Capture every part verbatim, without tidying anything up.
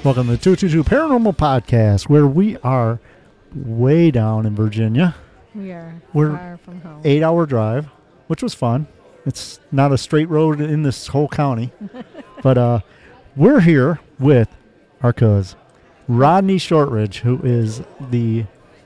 Welcome to the two two two Paranormal Podcast, where we are way down in Virginia. We are We're far from home. Eight-hour drive, which was fun. It's not a straight road in this whole county. but uh, we're here with our cuz, Rodney Shortridge, who is the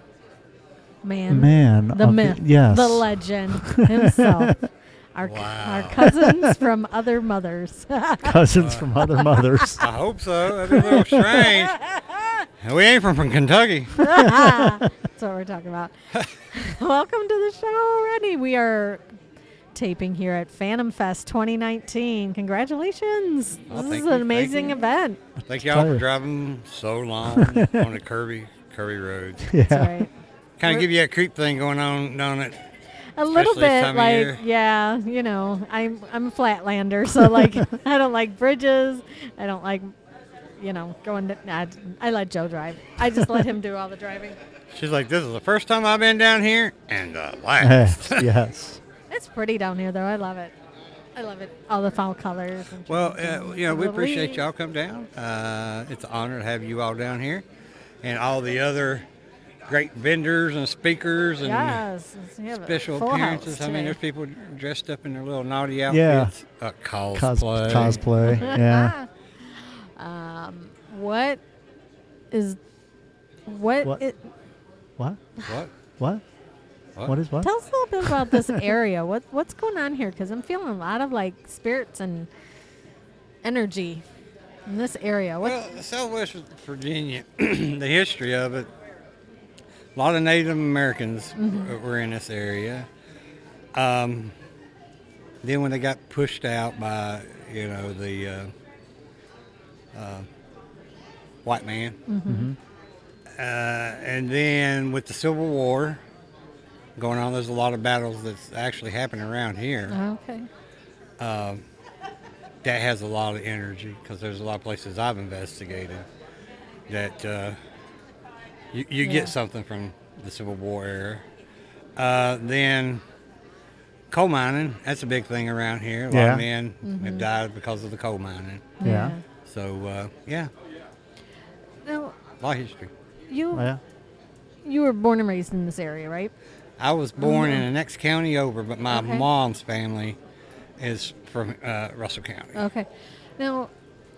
Man. man. The of myth. The, yes. The legend himself. Our, Wow. our cousins from other mothers. Cousins from other mothers. I hope so. That'd be a little strange. We ain't from, from Kentucky. That's what we're talking about. Welcome to the show, Rodney. We are taping here at Phantom Fest twenty nineteen. Congratulations. Oh, this thank is you, an thank amazing you. event. Thank y'all for driving so long on the curvy, curvy roads. Yeah. That's right. Kind of give you a creep thing going on down it. A little Especially this bit, time of like, year. yeah, you know, I'm I'm a flatlander, so like I don't like bridges. I don't like, you know, going to. Nah, I let Joe drive. I just let him do all the driving. She's like, this is the first time I've been down here, and the last. yes. yes. It's pretty down here, though. I love it. I love it. All the fall colors. And Well, trees uh, and you know, we the appreciate leaves. y'all come down. Uh, it's an honor to have you all down here, and all the other great vendors and speakers and Yes. we have a special full appearances. house I mean, today. there's people dressed up in their little naughty Yeah. outfits. Uh, Cos- cosplay. cosplay. Yeah. um, what is what? What? It, What? What? What? What? What is what? Tell us a little bit about this area. What what's going on here? Because I'm feeling a lot of like spirits and energy in this area. What? Well, Southwest Virginia, the history of it, a lot of Native Americans Mm-hmm. were in this area. Um, then when they got pushed out by, you know, the uh, uh, white man, Mm-hmm. uh, and then with the Civil War going on, there's a lot of battles that's actually happening around here. Okay. Um, that has a lot of energy because there's a lot of places I've investigated that uh, you, you Yeah. get something from the Civil War era. Uh, then coal mining, that's a big thing around here. A lot Yeah. of men Mm-hmm. have died because of the coal mining. Yeah. So, uh, yeah, Now, a lot of history. you Oh, yeah. you were born and raised in this area, right? I was born in the next county over, but my Okay. mom's family is from uh, Russell County. Okay. Now,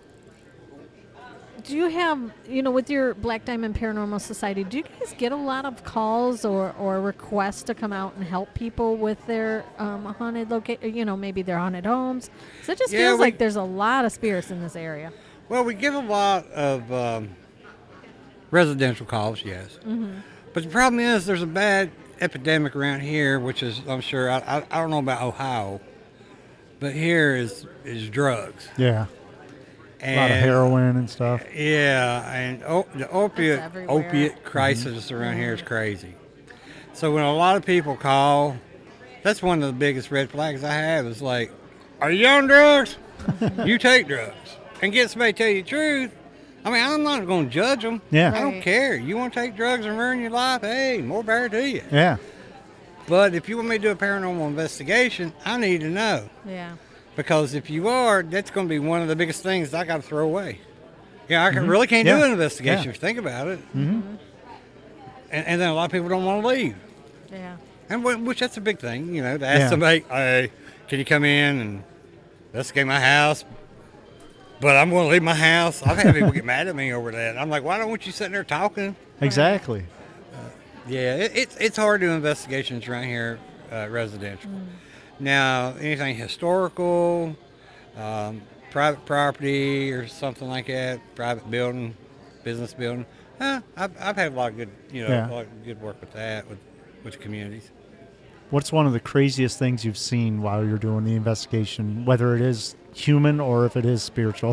do you have, you know, with your Black Diamond Paranormal Society, do you guys get a lot of calls or, or requests to come out and help people with their um, haunted location, you know, maybe their haunted homes? So it just Yeah, feels we- like there's a lot of spirits in this area. Well, we give a lot of um, residential calls, yes. Mm-hmm. But the problem is there's a bad epidemic around here, which is, I'm sure, I, I, I don't know about Ohio, but here is, is drugs. Yeah. And, A lot of heroin and stuff. Yeah, and o- the opiate, everywhere. opiate crisis around here is crazy. So when a lot of people call, that's one of the biggest red flags I have is like, are you on drugs? You take drugs. And get somebody to tell you the truth. I mean, I'm not going to judge them. Yeah. I don't Right. care. You want to take drugs and ruin your life? Hey, more power to you. Yeah. But if you want me to do a paranormal investigation, I need to know. Yeah. Because if you are, that's going to be one of the biggest things I got to throw away. Yeah, I can, really can't Yeah. do an investigation Yeah. if you think about it. Mm-hmm. And, and then a lot of people don't want to leave. Yeah. And wh- which that's a big thing, you know, to ask Yeah. somebody, hey, can you come in and investigate my house? But I'm going to leave my house. I've had people get mad at me over that. I'm like, why don't want you sitting there talking? Exactly. Yeah, it, it's it's hard to do investigations around here, uh, residential. Now, anything historical, um, private property or something like that, private building, business building, huh, I've, I've had a lot of good, you know, Yeah. a lot of good work with that, with, with communities. What's one of the craziest things you've seen while you're doing the investigation, whether it is human or if it is spiritual?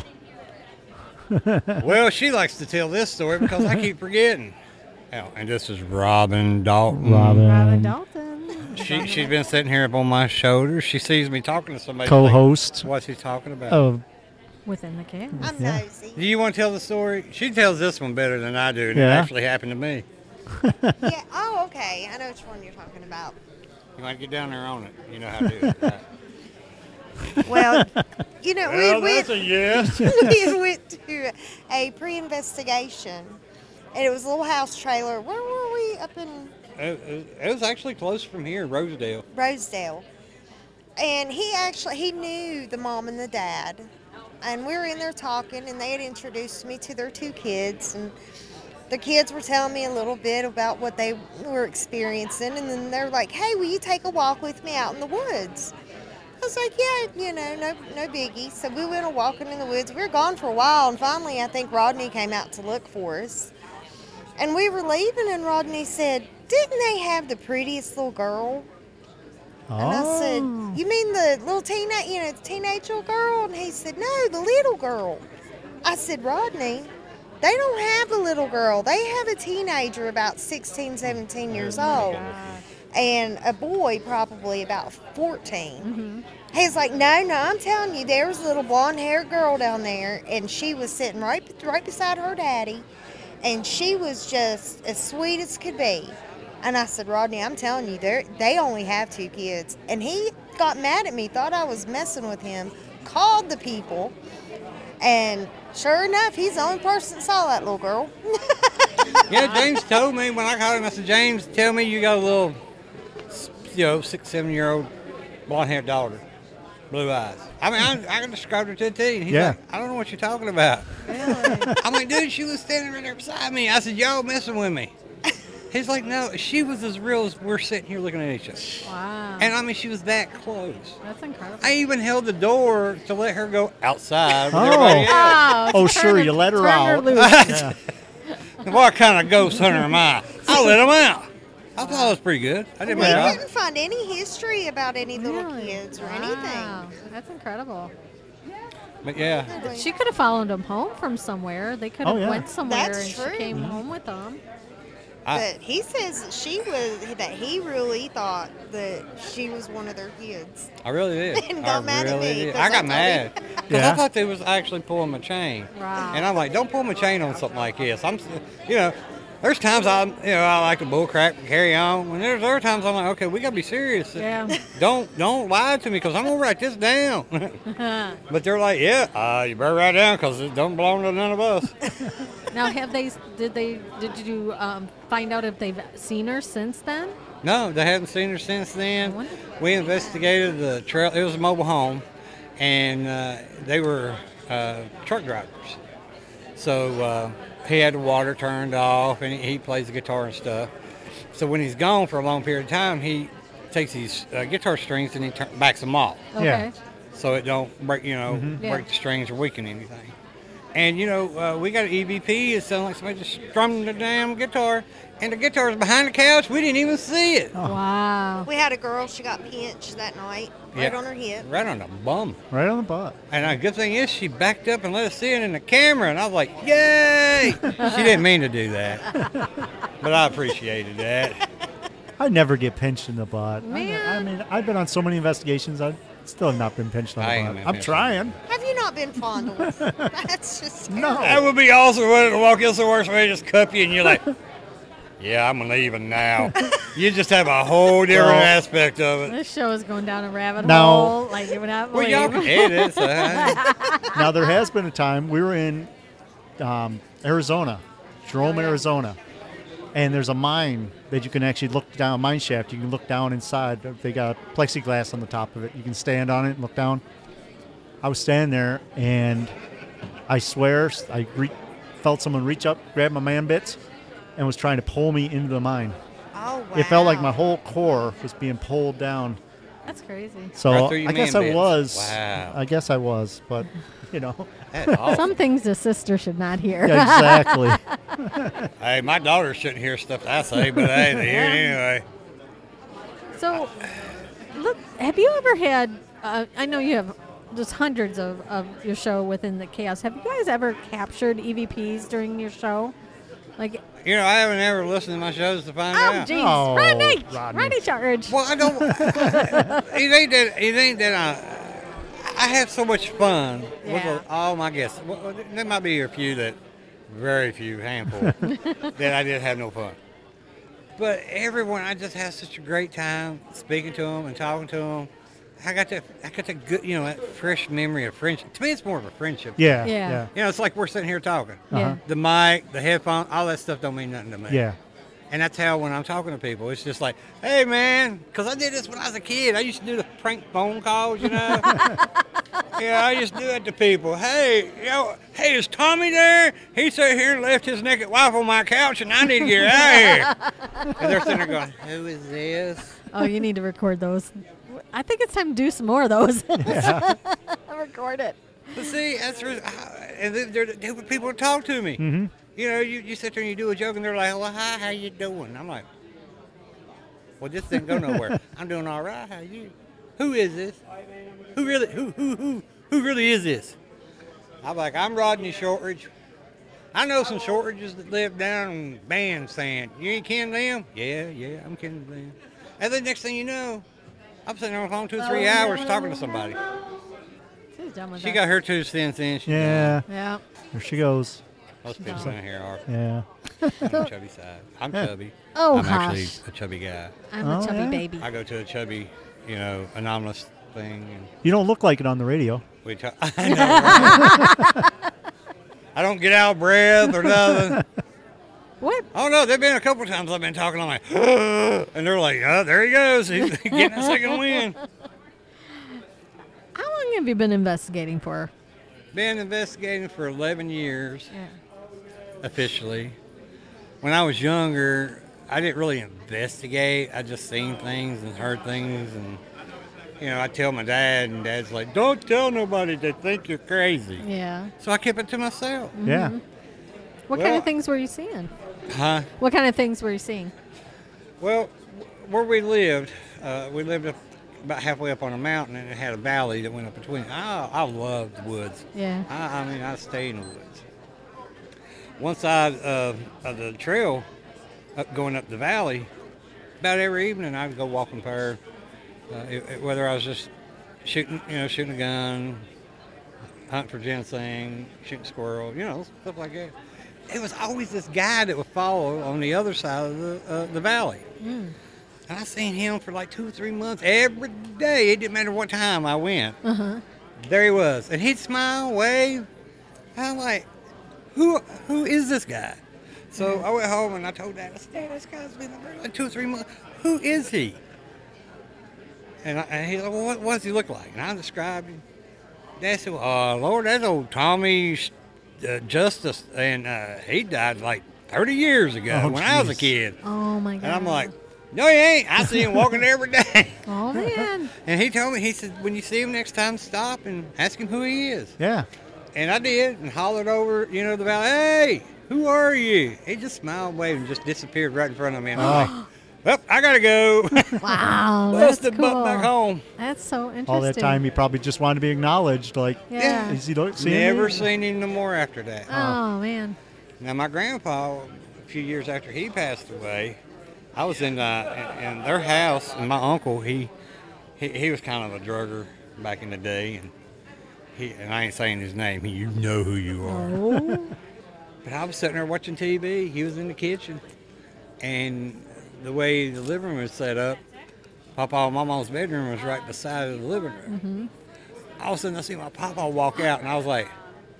Well, she likes to tell this story because I keep forgetting. Oh, and this is Robin Dalton. Robin. Robin Dalton. She, she's been sitting here up on my shoulder. She sees me talking to somebody. Co-host Like, what's he talking about? of Within the cave. I'm Yeah. nosy. Do you want to tell the story? She tells this one better than I do, and Yeah. it actually happened to me. Yeah. Oh, okay. I know which one you're talking about. You want to get down there on it. You know how to do it. Right? Well, you know, Well, we that's went. a yes. we went to through a pre-investigation, and it was a little house trailer. Where were we? Up in It, it, it was actually close from here, Rosedale. Rosedale. And he actually, he knew the mom and the dad. And we were in there talking, and they had introduced me to their two kids. And the kids were telling me a little bit about what they were experiencing. And then they're like, hey, will you take a walk with me out in the woods? I was like, yeah, you know, no no biggie. So we went a walking in the woods. We were gone for a while, and finally I think Rodney came out to look for us. And we were leaving, and Rodney said, didn't they have the prettiest little girl? And I said, Oh. you mean the little teenage, you know, the teenage little girl? And he said, no, the little girl. I said, Rodney, they don't have a little girl. They have a teenager about sixteen, seventeen years old. And a boy probably about fourteen. He's like, no, no, I'm telling you, there was a little blonde-haired girl down there, and she was sitting right, right beside her daddy, and she was just as sweet as could be. And I said, Rodney, I'm telling you, they they only have two kids. And he got mad at me, thought I was messing with him, called the people, and sure enough, he's the only person that saw that little girl. Yeah, James told me when I called him, I said, James, tell me you got a little, you know, six, seven-year-old blonde-haired daughter, blue eyes. I mean, I, I can describe her to a T. And he's Yeah. like, I don't know what you're talking about. Really? I'm like, dude, she was standing right there beside me. I said, y'all messing with me. He's like, no, she was as real as we're sitting here looking at each other. Wow. And I mean, she was that close. That's incredible. I even held the door to let her go outside with Oh. everybody else. Oh, Oh, turn sure, her- you let her turn out. loose. Yeah. What kind of ghost hunter am I? I let him out. I thought it was pretty good. I did We my Yeah. job. couldn't find any history about any little Really? kids or Wow. anything. That's incredible. But yeah, She could have followed him home from somewhere. They could have Oh, yeah. went somewhere That's and true. she came home with them. I, But he says that she was, that he really thought that she was one of their kids. I really did. And I got mad at really me did. 'cause I I got told mad him. because Yeah. I thought they was actually pulling my chain, Wow. and I'm like, don't pull my chain on something like this. I'm, you know, there's times I, you know, I like to bull crap and carry on. When there's other times I'm like, okay, we gotta be serious. Yeah. Don't don't lie to me because I'm gonna write this down. But they're like, yeah, uh, you better write it down because it don't belong to none of us. Now, have they? Did they? Did you um, find out if they've seen her since then? No, they haven't seen her since I then. wonder- We investigated the trail. It was a mobile home, and uh, they were uh, truck drivers. So uh, he had the water turned off, and he, he plays the guitar and stuff. So when he's gone for a long period of time, he takes these uh, guitar strings and he tur- backs them off, Okay. so it don't break, you know, Yeah. break the strings or weaken anything. And you know, uh, we got an E V P. It sounded like somebody just strummed the damn guitar, and the guitar was behind the couch. We didn't even see it. Wow. We had a girl, she got pinched that night, right Yeah. on her hip. Right on the bum. Right on the butt. And the good thing is she backed up and let us see it in the camera, and I was like, yay! She didn't mean to do that, but I appreciated that. I never get pinched in the butt. I, Man. I mean, I've been on so many investigations. I've still not been pinched on the I butt. ain't been I'm pinched. trying. Have you not been fondled? That's just No. That would be awesome when to walk in somewhere somebody just cup you and you're like, yeah, I'm leaving now. You just have a whole different Well- aspect of it. This show is going down a rabbit Now- hole like you would not Well, believe. y'all can edit it. So, uh, Now there has been a time we were in um, Arizona, Jerome, Oh, yeah. Arizona, and there's a mine that you can actually look down, mine shaft. You can look down inside. They got plexiglass on the top of it. You can stand on it and look down. I was standing there, and I swear I re- felt someone reach up, grab my man bits, and was trying to pull me into the mine. Oh, wow. It felt like my whole core was being pulled down. That's crazy. So Right through your I guess man I bits. was. Wow. I guess I was, but you know, that's awesome. Some things a sister should not hear. yeah, exactly. Hey, my daughter shouldn't hear stuff I say, but hey, they hear it anyway. So, look, have you ever had? Uh, I know you have just hundreds of, of your show within the chaos. Have you guys ever captured E V Ps during your show? Like, You know, I haven't ever listened to my shows to find oh, out. jeez, Oh, Rodney, Rodney. Rodney Charge. Well, I don't. it ain't that. It ain't that. I. I have so much fun Yeah. with all my guests. Well, well, there might be a few that, very few, handful, that I did have no fun. But everyone, I just have such a great time speaking to them and talking to them. I got that, I got that good, you know, that fresh memory of friendship. To me, it's more of a friendship. Yeah. Yeah. Yeah. You know, it's like we're sitting here talking. Yeah. The mic, the headphone, all that stuff don't mean nothing to me. Yeah. And that's how when I'm talking to people, it's just like, hey, man, because I did this when I was a kid. I used to do the prank phone calls, you know. Yeah, I used to do that to people. Hey, you know, hey, is Tommy there? He sat here and left his naked wife on my couch, and I need to get out of here. And they're sitting there going, who is this? Oh, you need to record those. I think it's time to do some more of those. Record it. But see, that's re- and then they're, they're people to talk to me. Mm-hmm. You know, you, you sit there and you do a joke, and they're like, well, hi, how you doing? I'm like, well, this didn't go nowhere. I'm doing all right. How you? Who is this? Who really? Who who who who really is this? I'm like, I'm Rodney Shortridge. I know some Shortridges that live down in Bandstand. You ain't kin to them? Yeah, yeah, I'm kin to them. And then next thing you know, I'm sitting on the phone two or three hours talking to somebody. She's done with She that. got her two cents in. She's Yeah. Yeah. There she goes. Most people in here are Yeah. on the chubby side. I'm Yeah. chubby. Oh, I'm actually hush. a chubby guy. I'm Oh, a chubby yeah. baby. I go to a chubby, you know, anomalous thing. And You don't look like it on the radio. we talk. I know, right? I don't get out of breath or nothing. What? Oh no, there've been a couple times I've been talking. I'm like, and they're like, oh, there he goes. He's getting a second win. How long have you been investigating for? Been investigating for eleven years Yeah. officially. When I was younger, I didn't really investigate. I just seen things and heard things, and you know, I tell my dad, and Dad's like, "Don't tell nobody. They think you're crazy." Yeah. So I kept it to myself. Yeah. What kind Well- of things were you seeing? Huh? What kind of things were you seeing? Well, where we lived, uh, we lived up about halfway up on a mountain, and it had a valley that went up between. I, I loved the woods. Yeah. I, I mean, I stayed in the woods. One side of, of the trail, up going up the valley, about every evening I'd go walking per. Uh, it, it- whether I was just shooting, you know, shooting a gun, hunting for ginseng, shooting squirrel, you know, stuff like that. It was always this guy that would follow on the other side of the uh, the valley. Mm. And I seen him for like two or three months every day. It didn't matter what time I went. Uh-huh. There he was, and he'd smile, wave. I'm like, who who is this guy? So I went home and I told Dad, I said, Dad, this guy's been there like two or three months. Who is he? And, I, and he's like, well, what, what does he look like? And I described him. Dad said, well, uh, Lord, that's old Tommy uh, Justice, and uh, he died like thirty years ago Oh, when I was a jeez. kid. Oh my God. And I'm like, no, he ain't. I see him walking there every day. Oh man. And he told me, he said, when you see him next time, stop and ask him who he is. Yeah. And I did, and hollered over, you know, the valley, hey, who are you? He just smiled, waved, and just disappeared right in front of me. And I'm like, well, I gotta go. Wow. That's Busted cool. butt back home. That's so interesting. All that time, he probably just wanted to be acknowledged. Like, Yeah. is he don't see Never me? seen him no more after that. Oh man. Now, my grandpa, a few years after he passed away, I was in, uh, in, in their house, and my uncle, he, he he was kind of a drugger back in the day, and he and I ain't saying his name. He, you know who you are. Oh. But I was sitting there watching T V. He was in the kitchen, and the way the living room was set up, Papa and Mama's bedroom was right beside of the living room. Mm-hmm. All of a sudden, I see my Papa walk out, and I was like,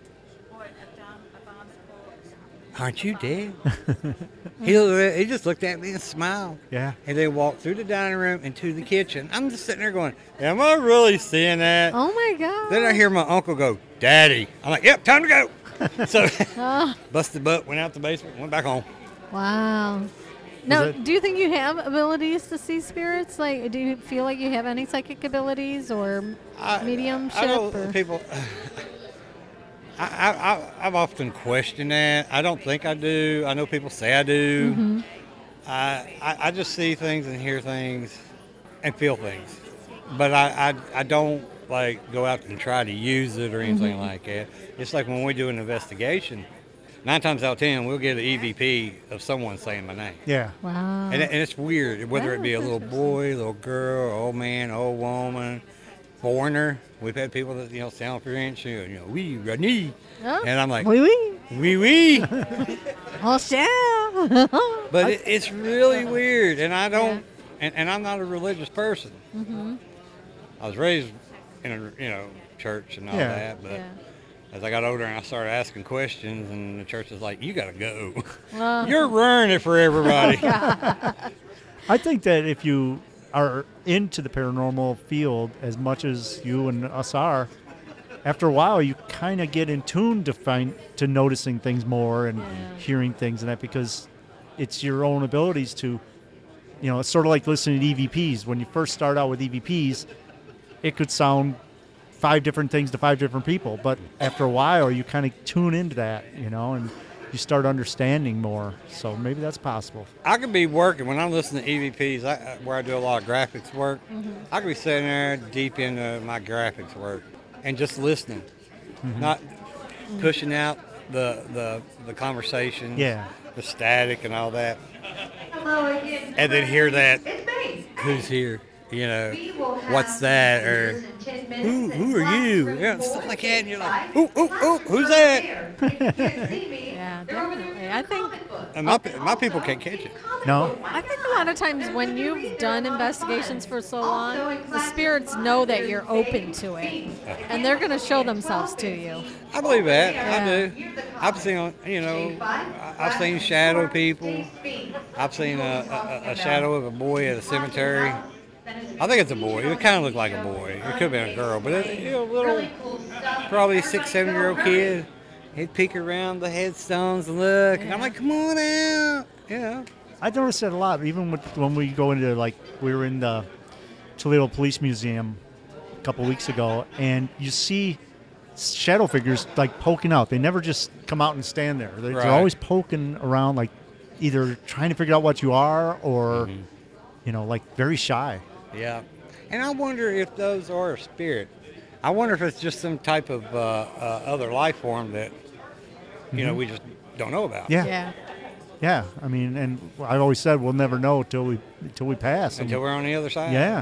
"Aren't you dead?" he he just looked at me and smiled. Yeah. And they walked through the dining room into the kitchen. I'm just sitting there going, "Am I really seeing that?" Oh my God. Then I hear my uncle go, "Daddy." I'm like, "Yep, time to go." So Oh, busted butt, went out the basement, went back home. wow. Now, it- do you think you have abilities to see spirits? Like, do you feel like you have any psychic abilities or I- mediumship? I know or? people. I, I, I, I've often questioned that. I don't think I do. I know people say I do. Mm-hmm. I, I, I just see things and hear things and feel things, but I, I, I don't like go out and try to use it or anything Mm-hmm. like that. It's like when we do an investigation, nine times out of ten we'll get an E V P of someone saying my name. Yeah. Wow. And, it- and it's weird, whether it be a That's little boy, little girl, old man, old woman, foreigner. We've had people that, you know, sound French, you know, oui, Rani. Oh, And I'm like, oui, oui. oui, oui. Oh, shall. But it, it's really weird. And I don't, and, and I'm not a religious person. Mm-hmm. I was raised in a you know church and all Yeah. that, but Yeah. as I got older and I started asking questions, and the church was like, "You got to go. Uh, You're ruining it for everybody." I think that if you are into the paranormal field as much as you and us are, after a while you kind of get in tune to find to noticing things more and Yeah. hearing things and that because it's your own abilities to, you know, it's sort of like listening to E V Ps. When you first start out with E V Ps, it could sound five different things to five different people, but after a while you kind of tune into that, you know, and you start understanding more. So maybe that's possible. I could be working when I'm listening to E V Ps, I, I- where I do a lot of graphics work. I could be sitting there deep into my graphics work and just listening, not pushing out the the the conversation, Yeah. the static and all that, and then hear that who's here, you know, what's that, or who who are you, yeah, stuff like that, and you're like, ooh ooh ooh, who's that? yeah, definitely. I think And my pe- my people can't catch it. No? I think a lot of times when you've done investigations for so long, the spirits know that you're open to it, and they're going to show themselves to you. I believe that. Yeah. I do. I've seen, you know, I- I've seen shadow people. I've seen a, a, a shadow of a boy at a cemetery. I think it's a boy. It kind of looked like a boy. It could have been a girl, but it, you know, little, probably six, seven-year-old kid. He'd peek around the headstones and look, and I'm like, "Come on out," you know. I noticed that a lot, even with, when we go into, like, we were in the Toledo Police Museum a couple weeks ago, and you see shadow figures, like, poking out. They never just come out and stand there. They're, Right. they're always poking around, like, either trying to figure out what you are or, Mm-hmm. you know, like, very shy. Yeah, and I wonder if those are a spirit. I wonder if it's just some type of uh, uh, other life form that you know we just don't know about. Yeah. Yeah. Yeah. I mean, and I've always said we'll never know till we, till we pass. And- Until we're on the other side. yeah.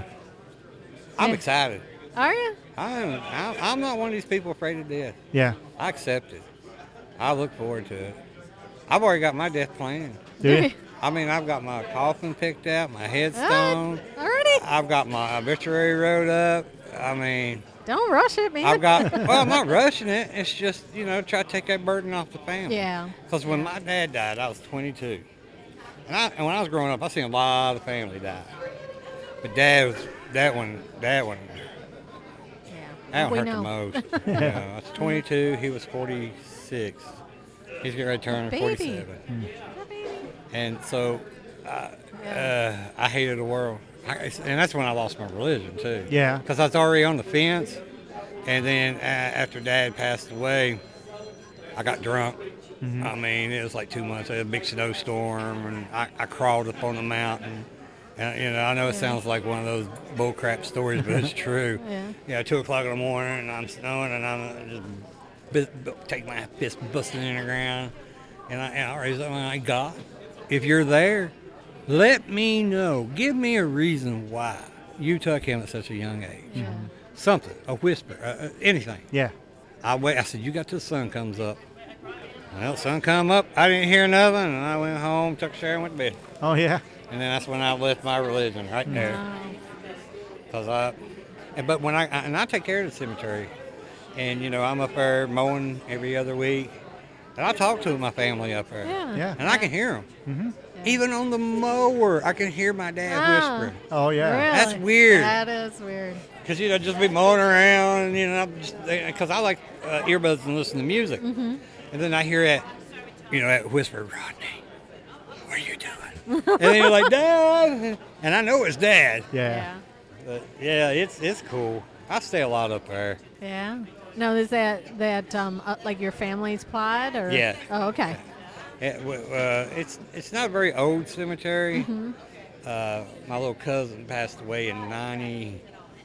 I'm Yeah. excited. Are you? I'm, I'm I'm not one of these people afraid of death. Yeah. I accept it. I look forward to it. I've already got my death planned. Do you? I mean, I've got my coffin picked out, my headstone. Already? I've got my obituary wrote up. I mean, Don't rush it, man. I've got, well, I'm not rushing it. It's just, you know, try to take that burden off the family. Yeah. Because when my dad died, I was twenty-two. And, I, and when I was growing up, I seen a lot of family die. But dad was, that one, that one, Yeah. that we one hurt know. the most. You know, I was twenty-two, he was forty-six. He's getting ready to turn Baby. forty-seven. And so uh, uh, I hated the world. I, and that's when I lost my religion, too. Yeah. Because I was already on the fence. And then uh, after Dad passed away, I got drunk. I mean, it was like two months. It was a big snowstorm, and I, I crawled up on the mountain. And, you know, I know it sounds like one of those bullcrap stories, but it's true. Yeah. Yeah, two o'clock in the morning, and I'm snowing, and I'm just bi- bi- take my fist busting in the ground. And I, and I raise up, and I God, if you're there, let me know. Give me a reason why you took him at such a young age. Something, a whisper, uh, uh, anything. Yeah. I wait. I said, you got till the sun comes up. Well, sun come up. I didn't hear nothing, and I went home, took a shower, and went to bed. Oh, yeah. And then that's when I left my religion right there. Wow. Cause I, and- but when I and I take care of the cemetery, and you know I'm up there mowing every other week, and I talk to my family up there, Yeah. Yeah. and I can hear them. Even on the mower, I can hear my dad Ah. whispering. Oh, yeah. Really? That's weird. That is weird. Cause you know just be mowing around, and you know, I'm just because I like uh, earbuds and listen to music, Mm-hmm. and then I hear that, you know, that whisper, Rodney, what are you doing? And then you're like, Dad, and I know it's Dad. Yeah. Yeah. But yeah, it's it's cool. I stay a lot up there. Yeah. No, is that that um uh, like your family's plot or? Yeah. Oh, okay. It, w- uh, it's it's not a very old cemetery. Mm-hmm. Uh, my little cousin passed away in ninety.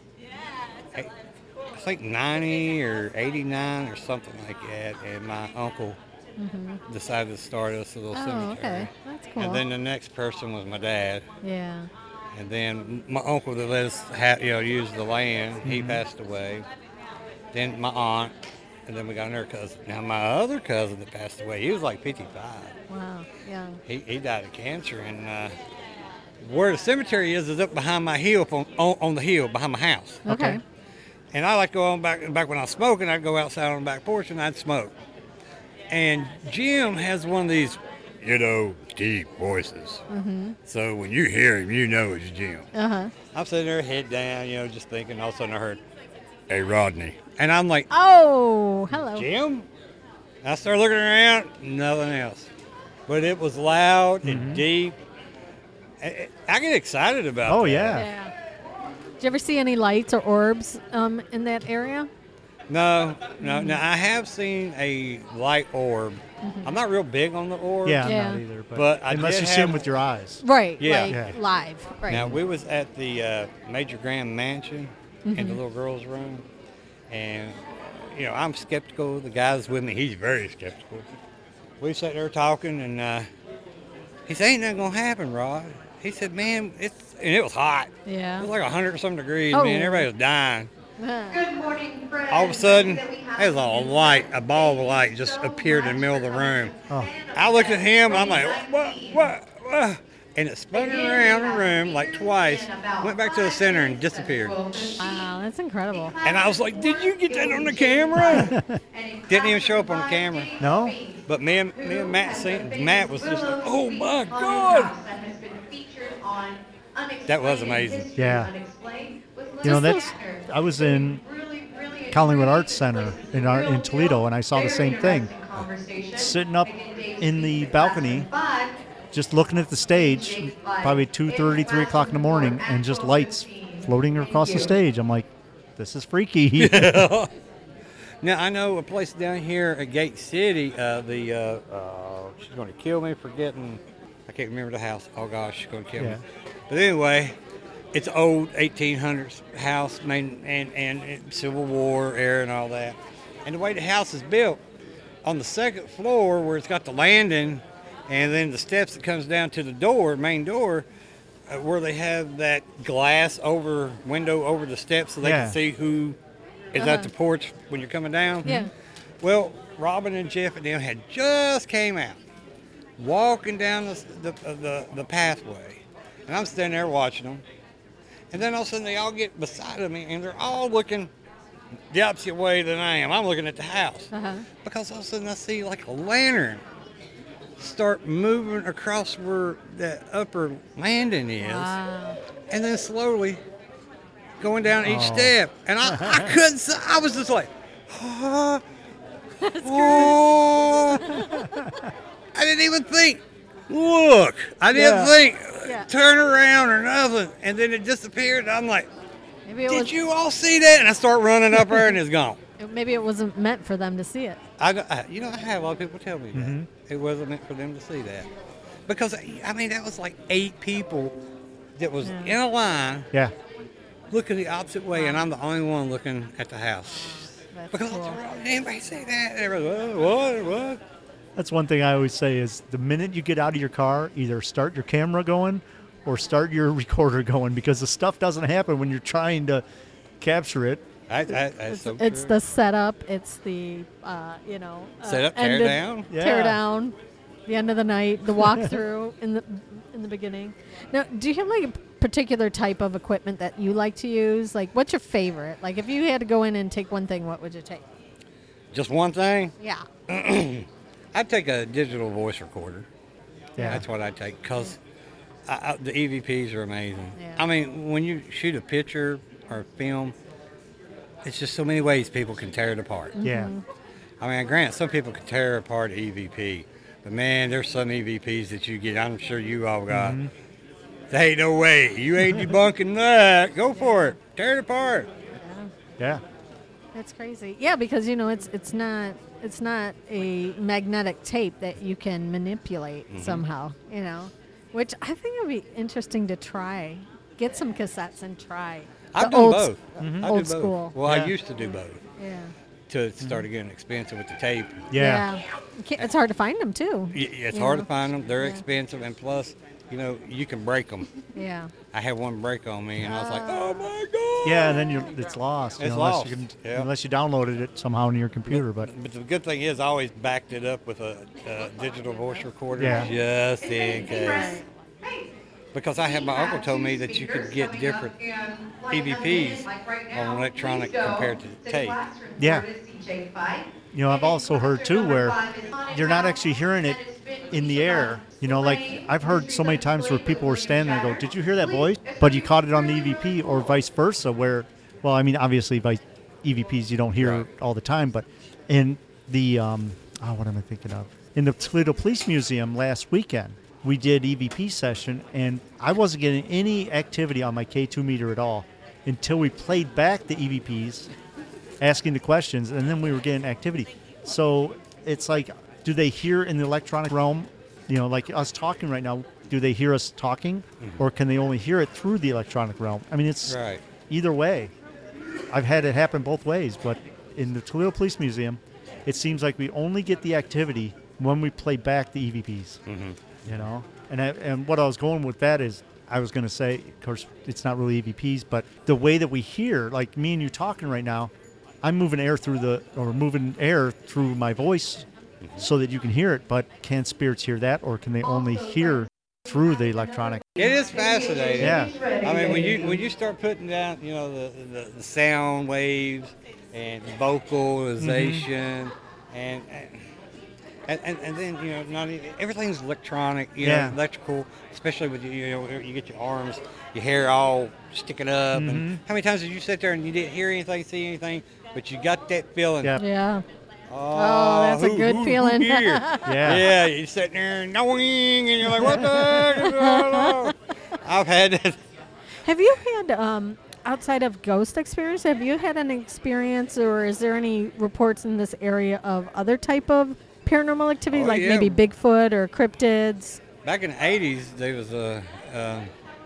I think ninety or eighty-nine or something like that, and my uncle decided to start us a little Mm-hmm. Oh, cemetery. okay. That's cool. And then the next person was my dad, Yeah. and then my uncle that let us ha- you know use the land, he passed away. Then my aunt, and then we got another cousin. Now my other cousin that passed away, he was like fifty-five. Wow. Yeah. He, he died of cancer, and uh, Where the cemetery is is up behind my hill, on, on, on the hill behind my house. Okay. Okay. And I like to go on back back when I was smoking. I'd go outside on the back porch and I'd smoke. And Jim has one of these, you know, deep voices. Mm-hmm. So when you hear him, you know it's Jim. Uh-huh. I'm sitting there, head down, you know, just thinking. All of a sudden, I heard, "Hey, Rodney," and I'm like, Oh, hello. "Jim?" I started looking around, nothing else. But it was loud and deep. I, I get excited about. Oh, that. yeah. Yeah. Did you ever see any lights or orbs um, in that area? No, no, no. I have seen a light orb. I'm not real big on the orb. Yeah, I'm Yeah. not either. But, But I unless did you see them have- with your eyes. Right. Yeah. Like Yeah. live. Right. Now we was at the uh, Major Grand Mansion in the little girl's room, and you know I'm skeptical. The guy's with me; he's very skeptical. We sat there talking, and uh, he said, "Ain't nothing gonna happen, Rod." He said, "Man, it's," and it was hot. It yeah. was like a hundred some degrees, Oh. man. Everybody was dying. Uh, Good morning, friends. All of a sudden, there was a light, a ball of light just appeared in the middle of the room. Oh, I looked at him, I'm like, what, what, what? And it spun around the room like twice, went back to the center and disappeared. wow, that's incredible. And I was like, did you get that on the camera? Didn't even show up on the camera. no? But me and, me and Matt, seen, Matt was just like, oh my God. That was amazing. Yeah. You You know, that's, I was in Collingwood Arts Center in, our, in Toledo, and I saw the same thing. Sitting up in the balcony, just looking at the stage, probably two thirty, three o'clock in the morning, and just lights floating across the stage. I'm like, this is freaky. Now, I know a place down here at Gate City, uh, the, uh, uh, she's going to kill me for getting, I can't remember the house. Oh gosh, she's going to kill Yeah. me. But anyway, it's an old eighteen hundreds house, made, and, and it- Civil War era and all that. And the way the house is built, on the second floor where it's got the landing and then the steps that comes down to the door, main door, uh, where they have that glass over window over the steps so they Yeah. can see who is Uh-huh. at the porch when you're coming down. Yeah. Well, Robin and Jeff and them had just came out, walking down the the, uh, the, the pathway, and I'm standing there watching them. And then all of a sudden they all get beside of me, and they're all looking the opposite way than I am. I'm looking at the house Uh-huh. because all of a sudden I see like a lantern start moving across where that upper landing is, Wow. and then slowly going down each Oh. step. And I, I couldn't. s- I was just like, oh, oh. I didn't even think. Look, I didn't Yeah. think. Yeah. Turn around or nothing, and then it disappeared. And I'm like, Maybe it did was. you all see that? And I start running up there, and it's gone. Maybe it wasn't meant for them to see it. I, I- you know, I have a lot of people tell me that Mhm. it wasn't meant for them to see that, because I mean that was like eight people that was Yeah. in a line Yeah. looking the opposite way, and I'm the only one looking at the house. That's Because cool. did anybody see that? And everybody, what? What? What? That's one thing I always say is the minute you get out of your car, either start your camera going or start your recorder going, because the stuff doesn't happen when you're trying to capture it. I, I, that's It's, so it's true. the setup. It's the uh, you know uh, Set up, tear ended- down. tear Yeah. down, the end of the night, the walkthrough in the in the beginning. Now, do you have like a particular type of equipment that you like to use? Like, what's your favorite? Like, if you had to go in and take one thing, what would you take? Just one thing. Yeah. I'd take a digital voice recorder. Yeah. That's what I'd take, because I, I, the E V Ps are amazing. Yeah. I mean, when you shoot a picture or film, it's just so many ways people can tear it apart. Yeah. I mean, granted, some people can tear apart an E V P, but man, there's some E V Ps that you get, I'm sure you all got. There ain't no way. You ain't debunking that. Go for it. Tear it apart. Yeah. That's crazy. Yeah, because you know it's it's not it's not a magnetic tape that you can manipulate Mm-hmm. somehow. You know, which I think it would be interesting to try. Get some cassettes and try. I've The done old both. s- I do Old both. school. Well, Yeah. I used to do both Yeah. till it started getting expensive with the tape. Yeah. You can't- it's hard to find them too. Y- It's Yeah. hard to find them. They're Yeah. expensive, and plus, you know, you can break them. Yeah. I had one break on me, and I was like, Ah. "Oh my god!" Yeah, and then you it's lost. you It's know, unless lost, You can, yeah. Unless you downloaded it somehow on your computer, but But the good thing is, I always backed it up with a, a digital voice recorder, Yeah. just in case. because I had my uncle told me that you could get different E V Ps on electronic compared to tape. Yeah. You know, I've also heard too where you're not actually hearing it in the air. You know, like I've heard so many times where people were standing there and go, "Did you hear that voice?" But you caught it on the E V P, or vice versa. Where, well, I mean, obviously, by E V Ps you don't hear Right. all the time, but in the um, oh, what am I thinking of? In the Toledo Police Museum last weekend, we did E V P session, and I wasn't getting any activity on my K two meter at all until we played back the E V Ps, asking the questions, and then we were getting activity. So it's like, do they hear in the electronic realm, you know, like us talking right now, do they hear us talking, Mm-hmm. or can they only hear it through the electronic realm? I mean, it's Right. either way. I've had it happen both ways, but in the Toledo Police Museum, it seems like we only get the activity when we play back the E V Ps. Mm-hmm. You know, and I, and what I was going with that is, I was going to say, of course, it's not really E V Ps, but the way that we hear, like me and you talking right now, I'm moving air through the, or moving air through my voice so that you can hear it, but can spirits hear that, or can they only hear through the electronic? It is fascinating. Yeah. I mean, when you when you start putting down, you know, the the, the sound waves and vocalization, and, and and and then you know, not even, everything's electronic. You Yeah. know, electrical, especially with you know, you get your arms, your hair all sticking up. Mhm. And how many times did you sit there and you didn't hear anything, see anything, but you got that feeling? Yeah. Yeah. Oh, that's a who- good who- who feeling. here? Yeah. Yeah, you're sitting there knowing, and you're like, what the heck is going on? I've had that. Have you had, um, outside of ghost experience, have you had an experience, or is there any reports in this area of other type of paranormal activity, Oh, like yeah. maybe Bigfoot or cryptids? Back in the eighties, there was a, uh,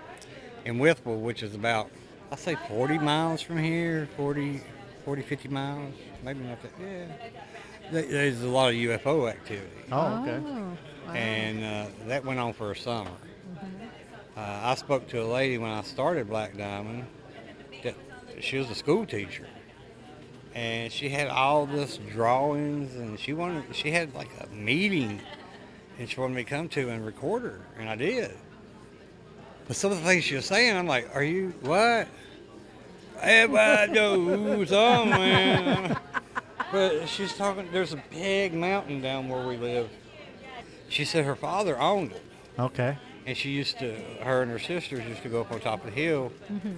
in Withville, which is about, I say forty miles from here, forty, forty, fifty miles, maybe not that, yeah. There- There's a lot of U F O activity. Oh, okay. wow. And uh, that went on for a summer. Uh, I spoke to a lady when I started Black Diamond. That she was a school teacher, and she had all this drawings, and she wanted. She had like a meeting, and she wanted me to come to and record her, and I did. But some of the things she was saying, I'm like, "Are you what?" Everybody knows something. But she's talking. There's a big mountain down where we live. She said her father owned it. Okay. And she used to, her and her sisters used to go up on top of the hill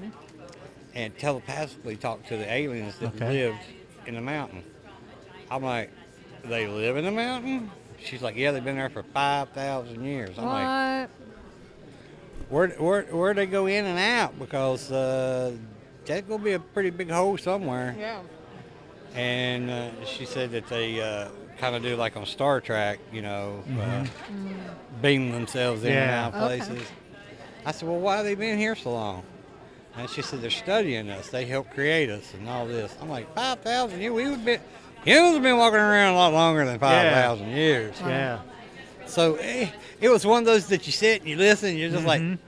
and telepathically talk to the aliens that Okay. lived in the mountain. I'm like, they live in the mountain? She's like, yeah, they've been there for five thousand years. I'm like, What? where, where, where'd they go in and out? Because uh, that's going to be a pretty big hole somewhere. Yeah. And uh, she said that they uh, kind of do like on Star Trek, you know, uh, beam themselves in Yeah. and out Okay. places. I said, well, why have they been here so long? And she said, they're studying us. They helped create us and all this. I'm like, five thousand years? We would be, humans have been walking around a lot longer than five thousand years. Yeah. So eh, it was one of those that you sit and you listen and you're just Mhm. like,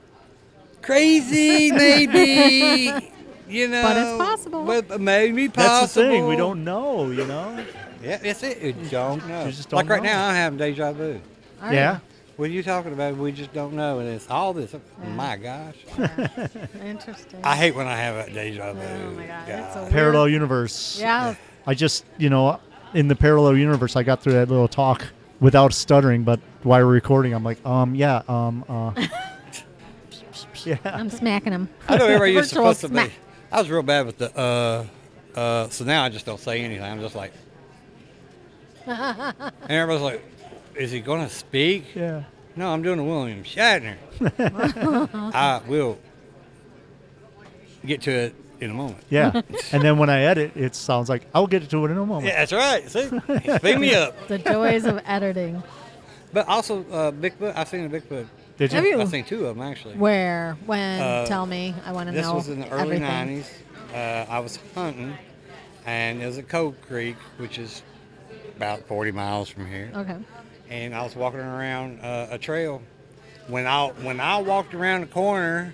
crazy, maybe. You know, But it's possible. But maybe possible. That's the thing. We don't know, you know? Yeah, that's it. You don't know. You just don't like right know. now, I'm having deja vu. Are Yeah. What are you talking about? We just don't know, and it's all this. My gosh, you? Interesting. I hate when I have a deja vu. Oh my God, it's so God. Parallel universe. Yeah. I just, you know, in the parallel universe, I got through that little talk without stuttering, but while we're recording, I'm like, um, yeah, um, uh. yeah. I'm smacking him. I know everybody used to Virtual fuss at smack. me. I was real bad with the uh, uh. So now I just don't say anything. I'm just like, and everybody's like, "Is he gonna speak?" Yeah. No, I'm doing a William Shatner. I will get to it in a moment. Yeah. And then when I edit, it sounds like I'll get to it in a moment. Yeah, that's right. See, speed me up. The joys of editing. But also, uh, Bigfoot. I've seen a Bigfoot. Did you? Have you? I've seen two of them actually. Where? When? Uh, Tell me. I want to This know. was in the early everything. nineties. Uh, I was hunting, and it was at Cold Creek, which is about forty miles from here. Okay. And I was walking around uh, a trail. When I when I walked around the corner,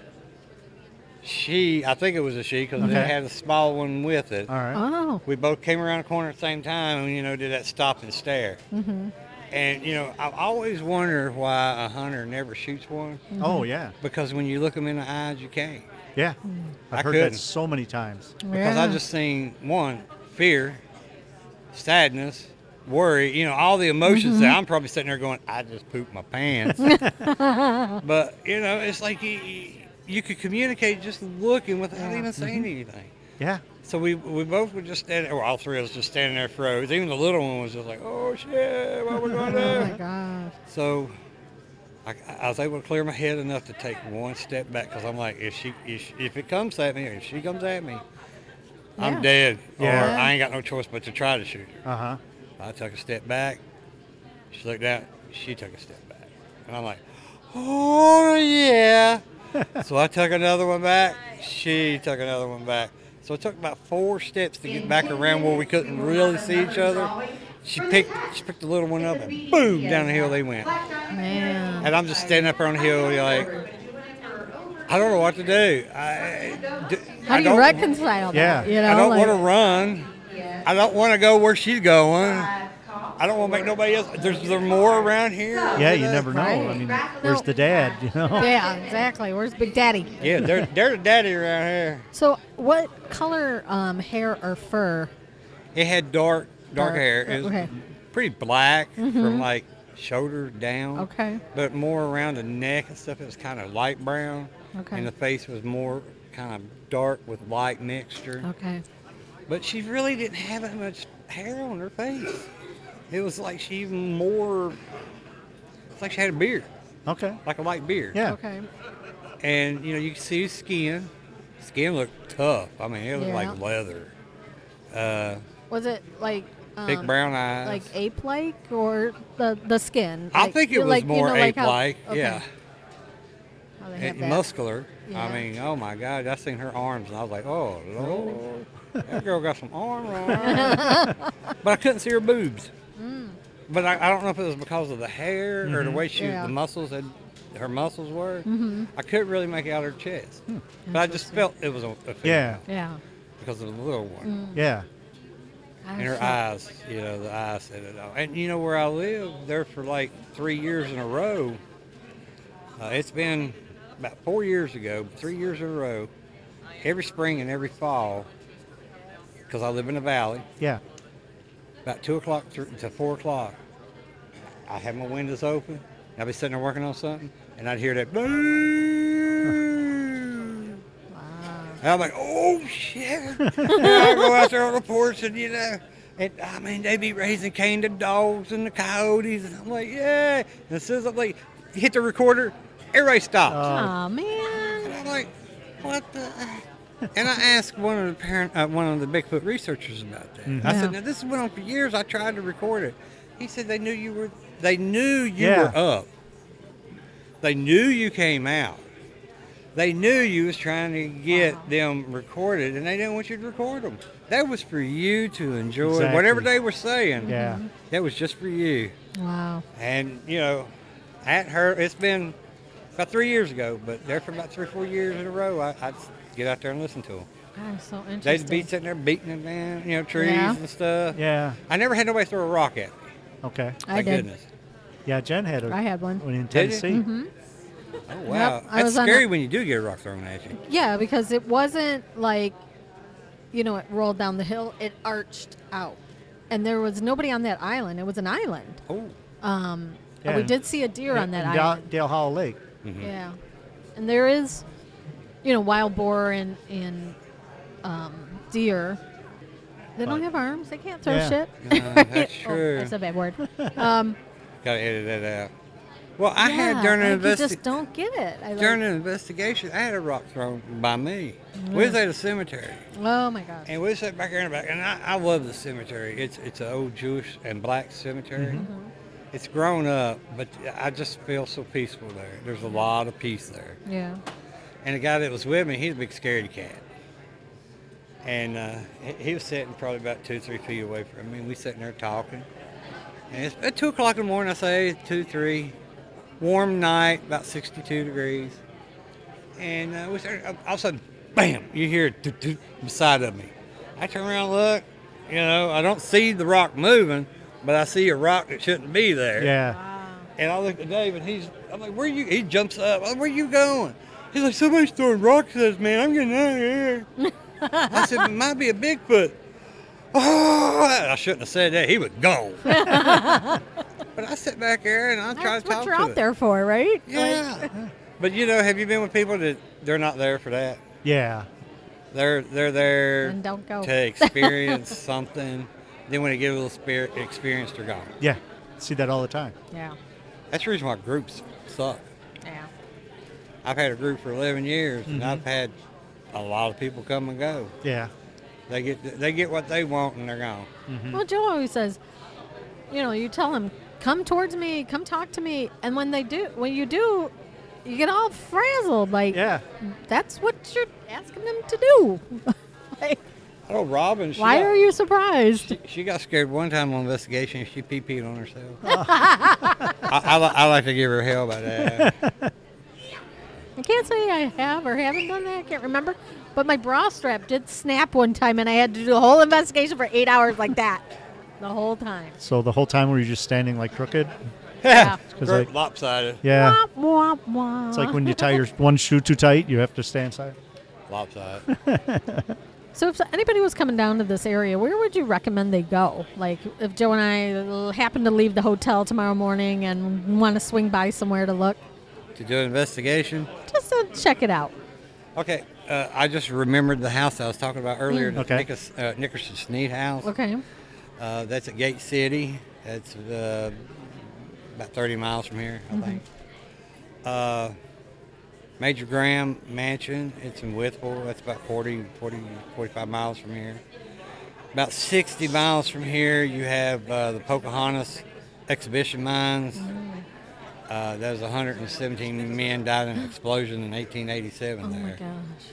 she, I think it was a she, because Okay. it had a small one with it. All right. Oh. We both came around the corner at the same time, and you know, did that stop and stare. Mm-hmm. And, you know, I've always wondered why a hunter never shoots one. Oh yeah, Because when you look them in the eyes, you can't. yeah. I've I heard couldn't. that so many times. Because I just seen, one, fear, sadness, worry, you know, all the emotions that I'm probably sitting there going, I just pooped my pants. But, you know, it's like you, you, you could communicate just looking without even saying anything. Yeah, So we we both were just standing, or all three of us just standing there froze. Even the little one was just like, oh shit, what are we going to Oh my do? gosh. So I, I was able to clear my head enough to take one step back because I'm like, if she if, if it comes at me, or if she comes at me, Yeah. I'm dead. Yeah. Or I ain't got no choice but to try to shoot her. uh huh. I took a step back. She looked out. She took a step back. And I'm like, oh, yeah. So I took another one back. She took another one back. So it took about four steps to get back around where we couldn't really see each other. She picked she picked the little one up and boom, down the hill they went. Man. And I'm just standing up there on the hill like, I don't know what to do. I, d- How I do you don't- reconcile Yeah. that? You know, I don't like, want to run. I don't want to go where she's going. I don't want to make nobody else. There's there more around here. Yeah, you never know. Right. I mean, where's the dad? You know. Yeah, exactly. Where's Big Daddy? Yeah, they're they're the daddy around here. So, what color um, hair or fur? It had dark dark Dark, hair. It was okay. pretty black from like shoulder down. Okay. But more around the neck and stuff. It was kind of light brown. Okay. And the face was more kind of dark with light mixture. Okay. But she really didn't have that much hair on her face. It was like she even more. It's like she had a beard, Okay. like a light beard. Yeah. Okay. And you know, you could see his skin. Skin looked tough. I mean, it looked Yeah. like leather. Uh, Was it like um, big brown eyes. like ape-like or the the skin? I Like- think it was like, you more know, like how- ape-like. okay. Yeah, How they have and that. muscular. Yeah. I mean, oh my God! I seen her arms, and I was like, oh Lord, that girl got some arms on her. But I couldn't see her boobs. Mm. But I, I don't know if it was because of the hair or the way she, Yeah. the muscles had, her muscles were. Mm-hmm. I couldn't really make out her chest, but I just felt it was a, a female Yeah. Yeah. because of the little one. Yeah. I And her see. eyes, you know, the eyes said it all. And you know where I lived there for like three years in a row. Uh, it's been about four years ago, three years in a row. Every spring and every fall, because I live in the valley. Yeah. About two o'clock to to four o'clock, I have my windows open. I'd be sitting there working on something, and I'd hear that boo. Wow. And I'm like, oh shit! And I go out there on the porch, and you know, and I mean, they be raising cane to dogs and the coyotes, and I'm like, yeah. And as soon as I like hit the recorder, everybody stops. Aw, And man. I'm like, what the? And I asked one of the parent, uh, one of the Bigfoot researchers about that. I Yeah. said, now this has went on for years. I tried to record it. He said they knew you were. They knew you Yeah. were up. They knew you came out. They knew you was trying to get them recorded, and they didn't want you to record them. That was for you to enjoy. Exactly. Whatever they were saying, Yeah. that was just for you. Wow. And you know, at her, it's been about three years ago, but there for about three, four years in a row, I, I'd get out there and listen to them. That's so interesting. They'd be sitting there beating them down, you know, trees Yeah. and stuff. Yeah. I never had nobody throw a rock at me. Okay. I Thank did. goodness. Yeah. Jen had a I had one. in Did you? Tennessee. hmm Oh wow, Yep, I that's was on scary a- when you do get a rock thrown at you. Yeah, because it wasn't like, you know, it rolled down the hill. It arched out, and there was nobody on that island. It was an island. Oh. Um, Yeah, and we and- did see a deer on that in Dale, island. Dale Hollow Lake. Mhm. Yeah, and there is, you know, wild boar and and um, deer. They don't But- have arms. They can't throw Yeah. shit. No, that's Oh, true. that's a bad word. Um, Gotta edit that out. Well, I yeah, had during an like, you investi- just don't get it. I during like, an investigation, I had a rock thrown by me. We was at a cemetery, oh my gosh. and we sat back there in the back, and I, I love the cemetery. It's it's an old Jewish and black cemetery. Mm-hmm. It's grown up, but I just feel so peaceful there. There's a lot of peace there. Yeah. And the guy that was with me, he's a big scaredy cat. And uh, he, he was sitting probably about two, three feet away from me. And we sitting there talking. And it's at two o'clock in the morning, I say, two, three. Warm night, about sixty-two degrees. And uh, we started, all of a sudden, bam, you hear it doot, doot beside of me. I turn around and look. You know, I don't see the rock moving, but I see a rock that shouldn't be there. Yeah. Wow. And I look at Dave, and he's, I'm like, where you? He jumps up. I'm like, where you going? He's like, somebody's throwing rocks at us, man. I'm getting out of here. I said, it might be a Bigfoot. Oh, I shouldn't have said that. He was gone. But I sit back there and I try That's to talk what you're to out it. there for, right? Yeah. But you know, have you been with people that they're not there for that? Yeah. They're they're there And don't go. to experience something. Then when they get a little spirit experience, they're gone. Yeah. See that all the time. Yeah. That's the reason why groups suck. Yeah. I've had a group for eleven years, and Mhm. I've had a lot of people come and go. Yeah. They get they get what they want, and they're gone. Mhm. Well, Joe always says, you know, you tell them, come towards me, come talk to me. And when they do, when you do, you get all frazzled. Like, Yeah. that's what you're asking them to do. Like, Oh, Robin, she why got, are you surprised? She, she got scared one time on investigation. She pee peed on herself. I, I, li- I like to give her hell about that. I can't say I have or haven't done that. I can't remember. But my bra strap did snap one time, and I had to do the whole investigation for eight hours like that. The whole time. So the whole time were you just standing like crooked? Yeah. 'Cause Gro- like- lopsided. Yeah. Wah, wah, wah. It's like when you tie your one shoe too tight, you have to stand side. Lopsided. So if anybody was coming down to this area, where would you recommend they go? Like if Joe and I happen to leave the hotel tomorrow morning and want to swing by somewhere to look, To do an investigation. just to check it out. Okay, uh, I just remembered the house I was talking about earlier. the Okay. Nickerson, uh, Nickerson Sneed House. Okay. Uh, that's at Gate City. That's uh, about thirty miles from here, I think. Uh, Major Graham Mansion. It's in Withville. That's about forty, forty, forty-five miles from here. About sixty miles from here, you have uh, the Pocahontas Exhibition Mines. Uh, that was one hundred seventeen men died in an explosion in eighteen eighty-seven Oh my there.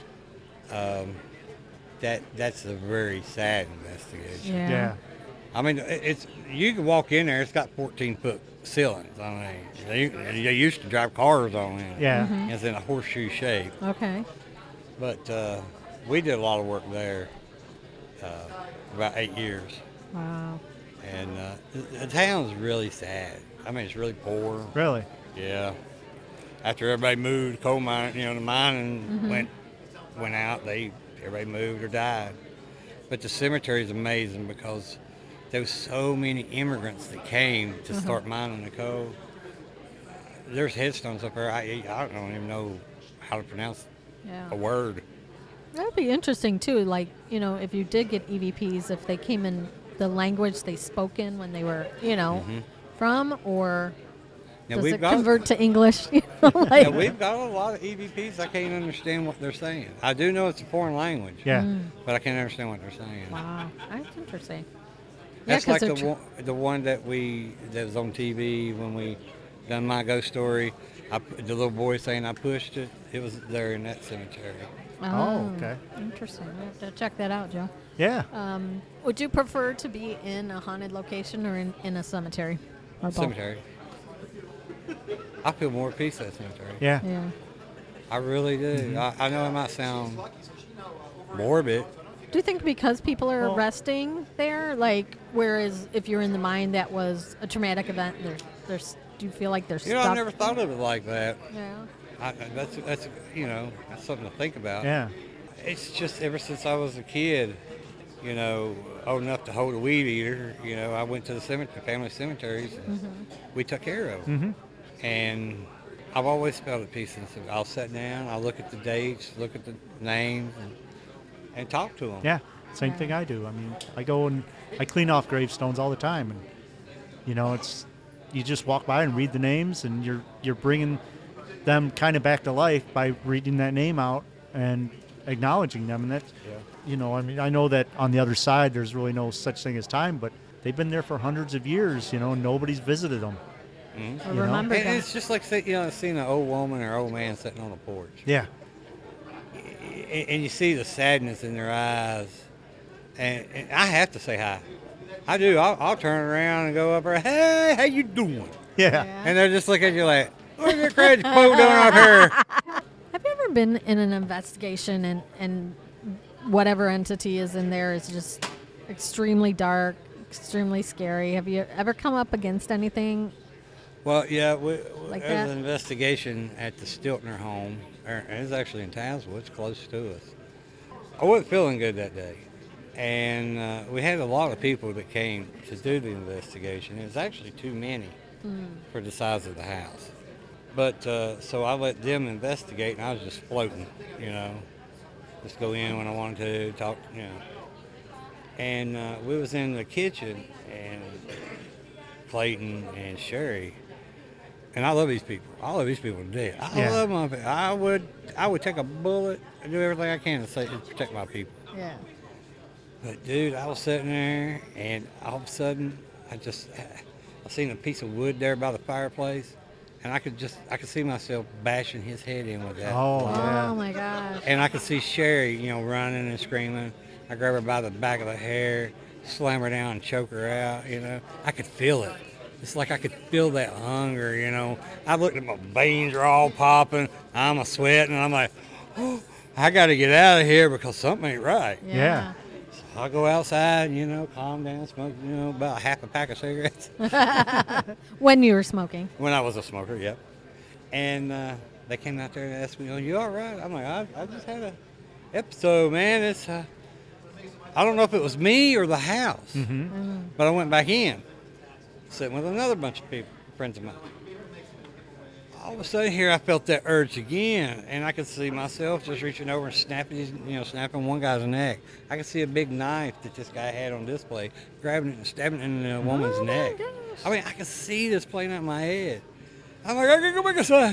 gosh. Um, that that's a very sad investigation. Yeah. Yeah. I mean, it- it's you can walk in there. It's got fourteen foot ceilings. I mean, they, they used to drive cars on it. Yeah. Mm-hmm. It's in a horseshoe shape. Okay. But uh, we did a lot of work there. Uh, about eight years, Wow. and uh, the, the town's really sad. I mean, it's really poor. Really? Yeah. After everybody moved, coal mining, you know, the mining Mm-hmm. went went out. They everybody moved or died. But the cemetery is amazing because there was so many immigrants that came to Uh-huh. start mining the coal. There's headstones up there. I I don't even know how to pronounce Yeah. a word. That'd be interesting too. Like, you know, if you did get E V Ps, if they came in the language they spoke in when they were, you know, from, or Now does we've it got convert to English? You know, like, now we've got a lot of E V Ps. I can't understand what they're saying. I do know it's a foreign language. Yeah. But I can't understand what they're saying. wow, that's interesting. That's yeah, like they're the tr- one, the one that we that was on T V when we done my ghost story. I, pu- the little boy saying I pushed it. It was there in that cemetery. Oh, okay. Interesting. We have to check that out, Joe. Yeah. Um, would you prefer to be in a haunted location or in, in a cemetery? Or both? Cemetery. I feel more at peace at that cemetery. Yeah. Yeah. I really do. I, I know it might sound morbid. Do you think because people are Well- resting there, like, whereas if you're in the mine that was a traumatic event, they're, they're, s- do you feel like they're You know, stuck? I've never thought of it like that. Yeah. I, that's that's you know that's something to think about. Yeah. It's just ever since I was a kid, you know, old enough to hold a weed eater, you know, I went to the cemetery, family cemeteries, and we took care of them. Mm-hmm. And I've always felt at peace. And so I'll sit down, I'll look at the dates, look at the names, and, and talk to them. Yeah. Same thing I do. I mean, I go and I clean off gravestones all the time, and you know, it's you just walk by and read the names, and you're you're bringing them kind of back to life by reading that name out and acknowledging them, and that's Yeah. you know, I mean, I know that on the other side, there's really no such thing as time, but they've been there for hundreds of years. You know, nobody's visited them. Or You know? remember And them. it's just like say- you know, seeing an old woman or old man sitting on a porch, Yeah. and, and you see the sadness in their eyes, and, and I have to say hi. I do. I'll, I'll turn around and go up there. Hey, how you doing? Yeah. Yeah. And they're just looking at you like, look at crazy quote doing up here. Have you ever been in an investigation and, and whatever entity is in there is just extremely dark, extremely scary. Have you ever come up against anything? Well, yeah, we, Like there was that? an investigation at the Stiltner home. or- and It was actually in Townsville. It's close to us. I wasn't feeling good that day. And uh, we had a lot of people that came to do the investigation. It was actually too many for the size of the house. But uh, so I let them investigate, and I was just floating, you know, just go in when I wanted to, talk, you know. And uh, we was in the kitchen, and Clayton and Sherry, and I love these people. I love these people to death. I Yeah. love my people. I would, I would take a bullet and do everything I can to, say, to protect my people. Yeah. But dude, I was sitting there, and all of a sudden, I just, I seen a piece of wood there by the fireplace, and I could just, I could see myself bashing his head in with that. Oh, Oh yeah. my gosh. And I could see Sherry, you know, running and screaming. I grab her by the back of the hair, slam her down, and choke her out. You know, I could feel it. It's like I could feel that hunger. You know, I looked at my veins are all popping. I'm a sweating, and I'm like, oh, I got to get out of here because something ain't right. Yeah. I go outside, you know, calm down, smoke, you know, about half a pack of cigarettes When you were smoking. when I was a smoker. Yep. And uh, they came out there and asked me, "Oh, you all right?" I'm like, "I, I just had a episode, man. It's uh, I don't know if it was me or the house, but I went back in, sitting with another bunch of people, friends of mine. All of a sudden here, I felt that urge again, and I could see myself just reaching over and snapping, his, you know, snapping one guy's neck. I could see a big knife that this guy had on display, grabbing it and stabbing it in the woman's Oh my neck. gosh. I mean, I could see this playing out in my head. I'm like, I can go back inside.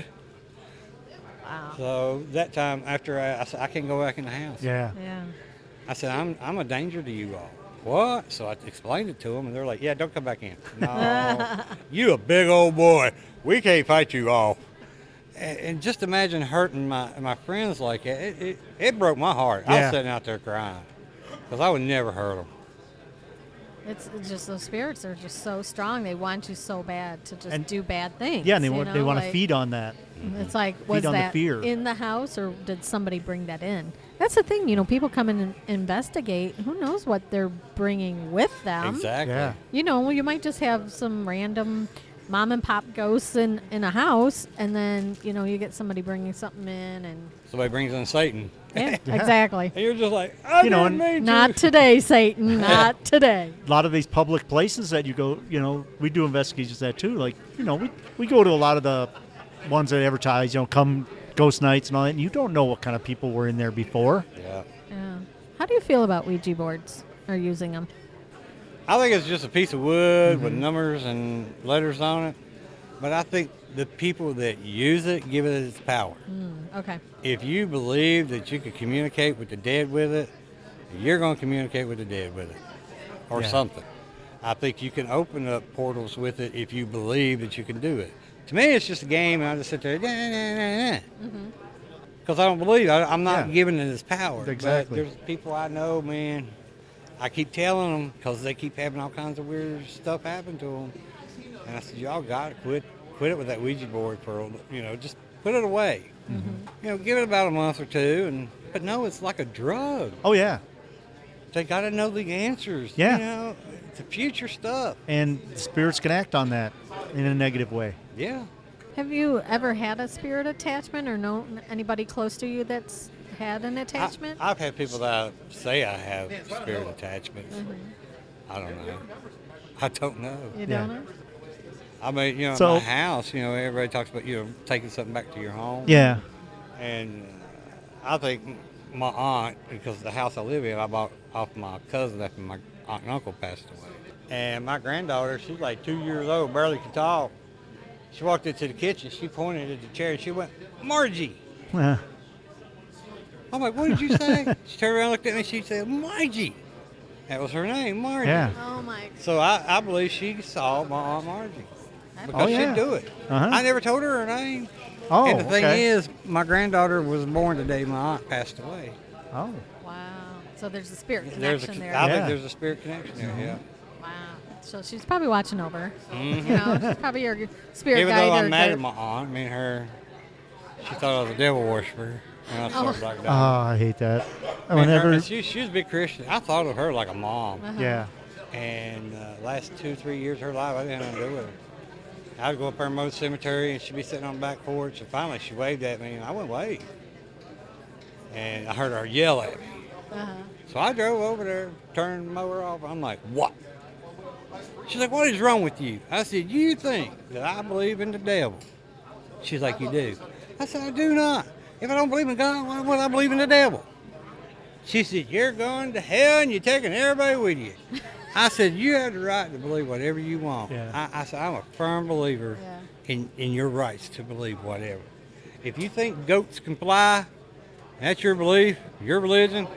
Wow. So that time, after I, I said, I can't go back in the house. Yeah. Yeah. I said, I'm, I'm a danger to you all. What? So I explained it to them, and they're like, yeah, don't come back in. No, you a big old boy. We can't fight you off. And, and just imagine hurting my, my friends like that. It, it, it broke my heart. I Yeah. was sitting out there crying because I would never hurt them. It's it's just those spirits are just so strong. They want you so bad to just And- do bad things. Yeah, and they you want they know, want to like- feed on that. It's like, was on the that fear. in the house or did somebody bring that in? That's the thing, you know, people come in and investigate. Who knows what they're bringing with them? Exactly. Yeah. You know, you might just have some random mom and pop ghosts in, in a house, and then, you know, you get somebody bringing something in, and Somebody brings in Satan. yeah, exactly. And you're just like, I You know, didn't and- mean to. Not today, Satan. Not today. A lot of these public places that you go, you know, we do investigations at too. Like, you know, we we go to a lot of the ones that advertise, you know, come ghost nights and all that. And you don't know what kind of people were in there before. Yeah. Yeah. How do you feel about Ouija boards or using them? I think it's just a piece of wood Mm-hmm. with numbers and letters on it. But I think the people that use it give it its power. Okay. If you believe that you can communicate with the dead with it, you're going to communicate with the dead with it or Yeah. something. I think you can open up portals with it if you believe that you can do it. To me, it's just a game, and I just sit there, because I don't believe. I, I'm not Yeah. giving it its power. But Exactly. there's people I know, man. I keep telling them because they keep having all kinds of weird stuff happen to them. And I said, y'all got to quit, quit it with that Ouija board for, a- you know, just put it away. You know, give it about a month or two, and but no, it's like a drug. Oh yeah, They got to know the answers. Yeah. You know, the future stuff. and spirits can act on that in a negative way. Yeah. Have you ever had a spirit attachment or known anybody close to you that's had an I, attachment? I've had people that say I have spirit attachments. I don't know. I don't know. you yeah. don't know? I mean, you know, So- my house, you know, everybody talks about, you know, taking something back to your home. Yeah, And uh, I think my aunt, because the house I live in, I bought off my cousin after my aunt and uncle passed away. And my granddaughter, she's like two years old, barely can talk. She walked into the kitchen, she pointed at the chair, and she went, Margie. Uh, I'm like, what did you say? She turned around, looked at me, she said, Margie. That was her name, Margie. yeah. Oh my. So I, I believe she saw my Aunt Margie. Because Oh, yeah. she'd do it. Uh-huh. I never told her her name. Oh, and the thing okay. is, my granddaughter was born the day my aunt passed away. Oh, Wow. So there's a spirit There's connection a, there. I Yeah. think there's a spirit connection there, yeah. Wow. So she's probably watching over. You know, she's probably your spirit Even guide. though or I'm mad guide- at my aunt, I mean, her, she thought I was a devil worshiper. And I started like oh, that. I hate that. I mean, her- Whenever, she, she was a big Christian. I thought of her like a mom. Uh-huh. yeah, And uh, last two, three years of her life, I didn't know what to do with her. I'd go up there and mow the cemetery, and she'd be sitting on the back porch, and finally she waved at me, and I went wave. And I heard her yell at me. Uh-huh. So I drove over there, turned the mower off. I'm like, what? She's like, what is wrong with you? I said, you think that I believe in the devil? She's like, you do. I said, I do not. If I don't believe in God, why would I believe in the devil? She said, you're going to hell and you're taking everybody with you. I said, you have the right to believe whatever you want. Yeah. I, I said, I'm a firm believer Yeah. in, in your rights to believe whatever. If you think goats can fly, that's your belief, your religion,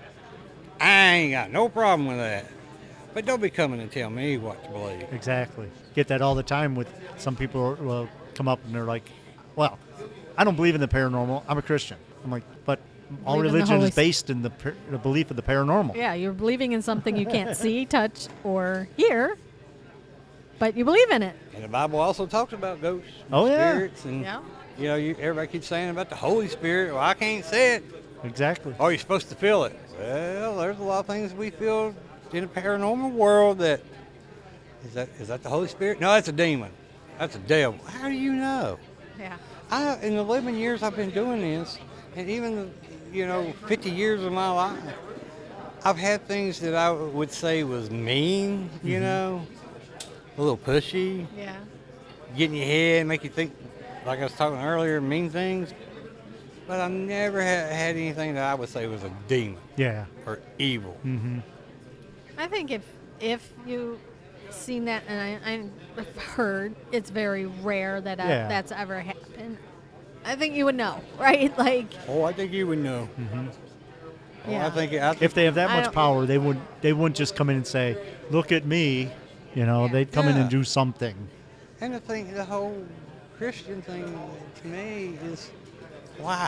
I ain't got no problem with that. But don't be coming and tell me what to believe. Exactly. Get that all the time with some people will come up and they're like, well, I don't believe in the paranormal. I'm a Christian. I'm like, but all Believe in the religion Holy is based in the, par- the belief of the paranormal. Yeah, you're believing in something you can't see, touch, or hear, but you believe in it. And the Bible also talks about ghosts, and Oh, yeah. spirits, and Yeah. you know, you, everybody keeps saying about the Holy Spirit. Well, I can't say it. Exactly. Oh, you're supposed to feel it. Well, there's a lot of things we feel in the paranormal world that is that is that the Holy Spirit? No, that's a demon. That's a devil. How do you know? Yeah. I in the eleven years I've been doing this, and even the, you know fifty years of my life, I've had things that I would say was mean. You know, a little pushy, Yeah. get in your head, make you think, like I was talking earlier, mean things. But I never ha- had anything that I would say was a demon Yeah. or evil. Mm-hmm. I think if if you seen that, and I, I've heard, it's very rare that uh, Yeah. that's ever happened. I think you would know, right? Like, Oh, I think you would know. Oh, yeah. I think I think If they have that I much don't- power, they would they wouldn't just come in and say, "Look at me," you know. Yeah. They'd come in Yeah. and do something. And the thing, the whole Christian thing to me is why?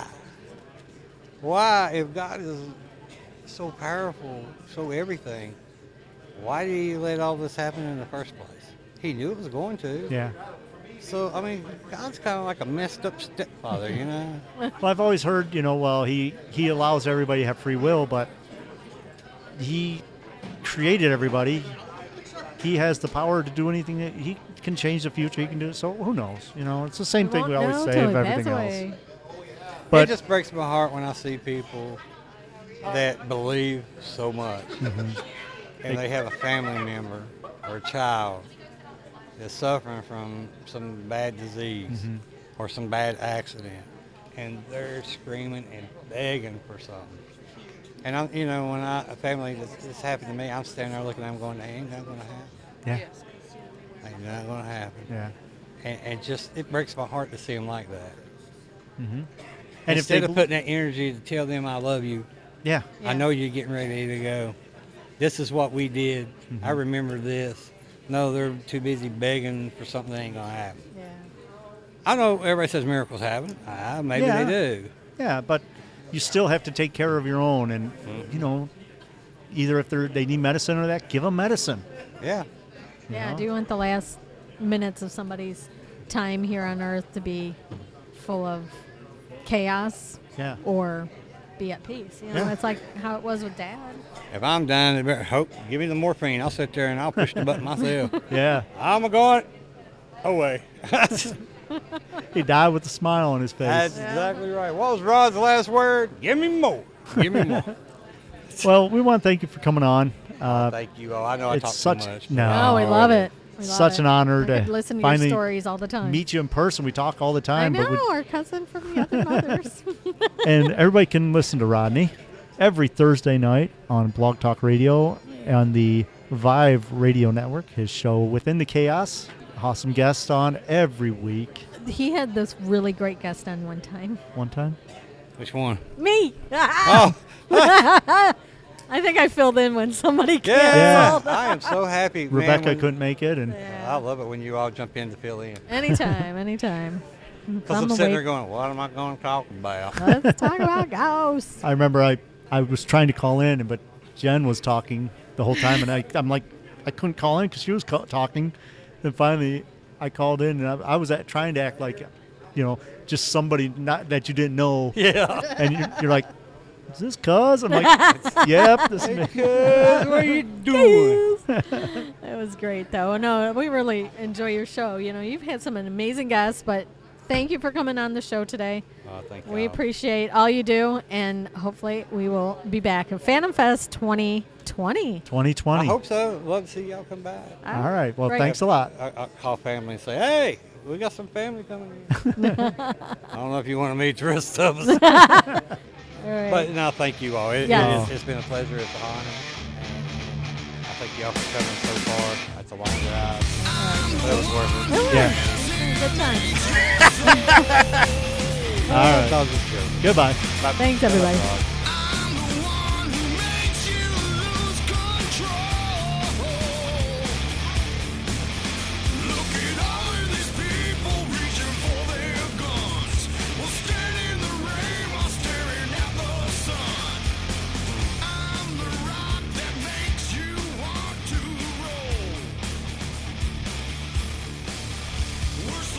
Why, if God is so powerful, so everything, why did He let all this happen in the first place? He knew it was going to. Yeah. So, I mean, God's kind of like a messed up stepfather, you know? Well, I've always heard, you know, well, he he allows everybody to have free will, but he created everybody. He has the power to do anything. That he can change the future. He can do it. So who knows? You know, it's the same thing we won't always know say till of he everything passes else. away. But It just breaks my heart when I see people that believe so much, and they have a family member or a child that's suffering from some bad disease or some bad accident, and they're screaming and begging for something. And I'm, you know, when I, a family that's, that's happened to me, I'm standing there looking at them going, "That ain't not gonna happen. yeah, Ain't not gonna happen." yeah. And, and just it breaks my heart to see them like that. Mm-hmm. And if Instead they, of putting that energy to tell them I love you, yeah, Yeah. I know you're getting ready to go. This is what we did. I remember this. No, they're too busy begging for something that ain't gonna happen. Yeah. I know everybody says miracles happen. Ah, maybe Yeah. they do. yeah, but you still have to take care of your own, and you know, either if they they need medicine or that, give them medicine. Yeah. Yeah. know? Do you want the last minutes of somebody's time here on Earth to be full of chaos Yeah, or be at peace? You know, Yeah. it's like how it was with Dad. If I'm dying, they better hope. Give me the morphine. I'll sit there and I'll push the button myself. yeah. I'm going away. That's He died with a smile on his face. exactly right. What was Rod's last word? Give me more. Give me more. Well, we want to thank you for coming on. Uh, Thank you. Oh, I know I it's talk such too much. no. Oh, we love it. We love Such it. an honor I to could listen to finally your stories all the time. meet you in person. We talk all the I time, know, but we, our cousin from the other mothers. and everybody can listen to Rodney every Thursday night on Blog Talk Radio on the Vive Radio Network. His show Within the Chaos. Awesome guest on every week. He had this really great guest on one time. One time. Which one? Me. Oh, I think I filled in when somebody yeah. canceled. I am so happy. man, Rebecca when- couldn't make it, and I love it when you all jump in to fill in. Anytime, anytime. Because I'm I'm sitting there awake. going, what am I going to talk about? Let's talk about ghosts. I remember I, I was trying to call in, but Jen was talking the whole time, and I, I'm like, I couldn't call in because she was ca- talking. Then finally, I called in, and I, I was at, trying to act like, you know, just somebody not that you didn't know. Yeah. And you, you're like, is this cuz? I'm like, yep, this is me. Cuz, what are you doing? It was great, though. No, we really enjoy your show. You know, you've had some amazing guests, but thank you for coming on the show today. Uh, thank We y'all. appreciate all you do, and hopefully we will be back at Phantom Fest twenty twenty. twenty I twenty. hope so. Love to see y'all come back. All right. Well, Great. thanks a lot. I, I call family and say, hey, we got some family coming in. I don't know if you want to meet the rest of us. All right. But no, thank you all. It, Yes. it's, it's been a pleasure. It's an honor. And I thank y'all for coming so far. That's a long drive. But it was worth it. Yeah. Good time. All right. That was just good. Goodbye. Bye. Thanks, everybody. Bye. We're